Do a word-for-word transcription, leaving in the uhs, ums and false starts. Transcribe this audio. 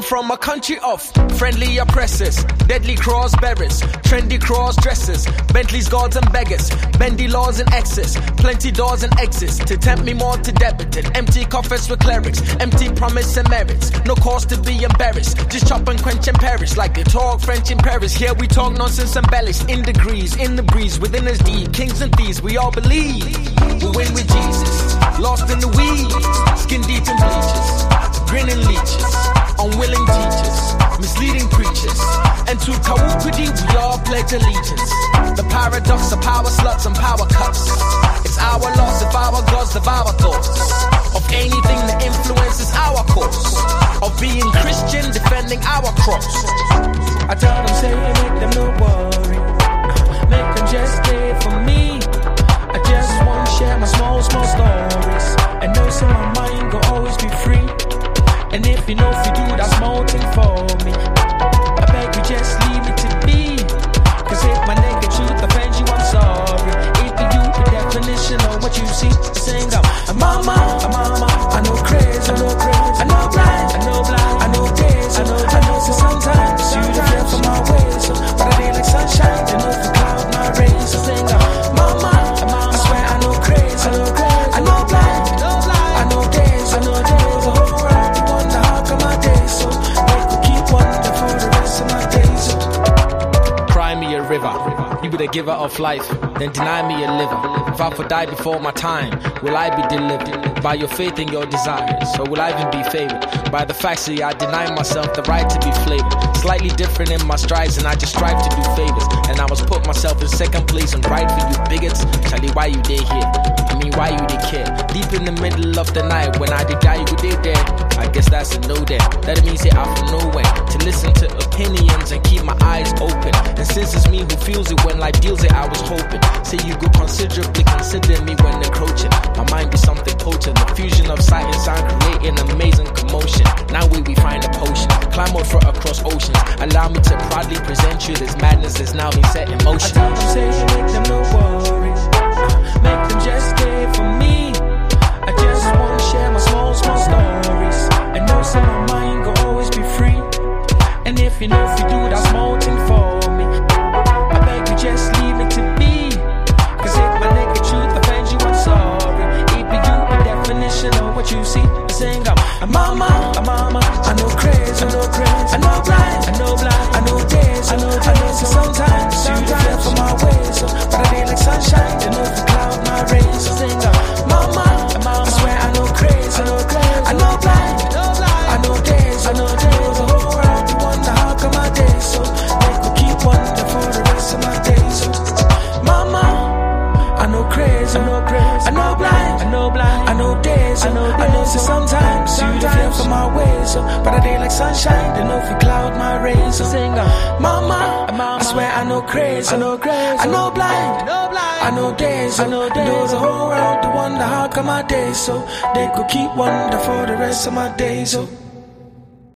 I'm from a country of friendly oppressors, deadly cross bearers, trendy cross dressers, Bentleys, gods and beggars, bendy laws and excess, plenty doors and exits to tempt me more to debit it. Empty coffers with clerics, empty promise and merits, no cause to be embarrassed, just chop and quench and perish like they talk French in Paris. Here we talk nonsense embellished, in degrees, in the breeze, within us deep, kings and thieves, we all believe we'll win with Jesus, lost in the weeds, skin deep in bleachers, grinning leeches, unwilling teachers, misleading preachers, and to Kawukudi we all pledge allegiance. The paradox of power sluts and power cups, it's our loss if our gods devour thoughts of anything that influences our course, of being Christian, defending our cross. I tell them, say, make them no worry, make them just stay for me. I just want to share my small, small stories, and know so my mind will always be free. And if you know if you do that small thing for me, I beg you just leave it to be. Cause if my naked truth offends you, I'm sorry. If you do the definition of what you see, sing out, mama, mama, I know crazy, I know crazy, I know blind, I know blind, I know days, I know, I know so sometimes you the flip from my ways, so, but I did like sunshine, they know for cloud my rays, so sing out, mama, mama, I swear I know crazy, I know crazy, I know blind, I know days, I know days, the whole world, you wonder how come my days, so make me keep wondering for the rest of my days. So. Cry me a river, you be the giver of life, then deny me a liver. If I for die before my time, will I be delivered by your faith and your desires? Or will I even be favored by the fact that I deny myself the right to be flavored? Slightly different in my strides, and I just strive to do favors. And I was put myself in second place and right for you bigots. Charlie, why you did here? I mean, why you did care? Deep in the middle of the night, when I did die, you did there. I guess that's a no there. That means it out from nowhere to listen to opinions and keep my eyes open. And since it's me who feels it when life deals it, I was hoping. Say you go considerably consider me when encroaching. My mind be something potent. The fusion of sight and sound creating amazing commotion. Now we we find a potion. Climb over across oceans. Allow me to proudly present you this madness that's now been set in motion. I told them, say, make them no worry, make them just stay for me. I just want to share my small, small stories, and know so my mind will always be free. And if you know if you do that small thing for me, I beg you just leave it to be. Cause if my naked truth offends you, I'm sorry. If you do the definition of what you see, you sing out, mama, mama, I know crazy, I know crazy, I know blind, I know blind, I know days, I know, I know so sometimes you the flip from my ways, so, but I did like sunshine, they know for cloud my rays, so sing out, mama, mama, I swear I know crazy, I know crazy, I know blind, I know days, I know days, the whole world you wonder how come my days, so make me keep wondering for the rest of my days, so, mama, I know crazy, I know crazy, I know blind, I know blind, I know days, I know, I know so sometimes you the flip from my ways, so, but I did like sunshine, they know if you cloud my rays, so sing out, mama, I swear I know crazy, I know crazy, I know blind, I know days, I know days, the whole world to wonder how come my days, so they could keep wonder for the rest of my days, so.